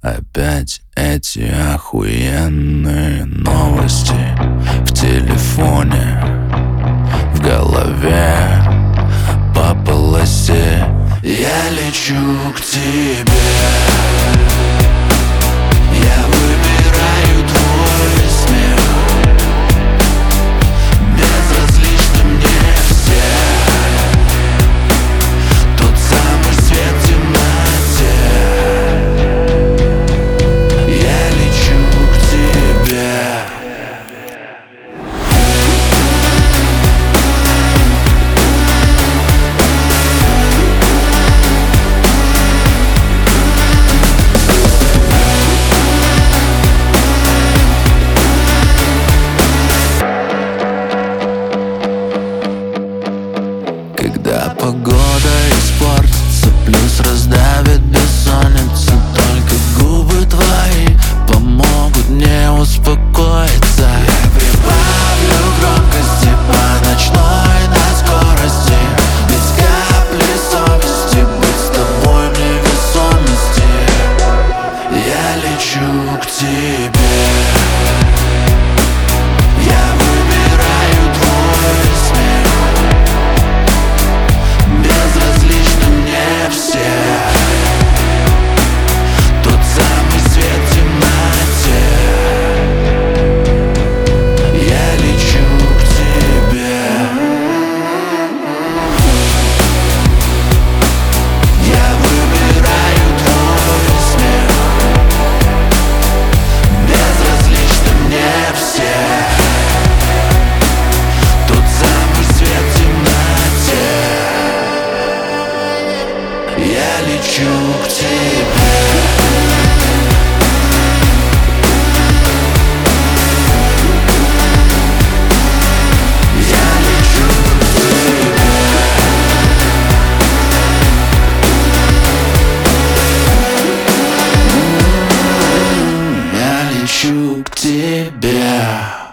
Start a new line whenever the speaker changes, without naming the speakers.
Опять эти охуенные новости в телефоне, в голове, по полосе. Я лечу к тебе. Я выбираю твой смех. Безразличны мне все. Тот самый свет в темноте. Я лечу к тебе. Когда погода испортится, плюс раздавит бессонница, только губы твои помогут мне успокоиться. Я прибавлю громкости по ночной на скорости, без капли совести, быть с тобой мне весомости. Я лечу к тебе. Я лечу к тебе. Я лечу к тебе.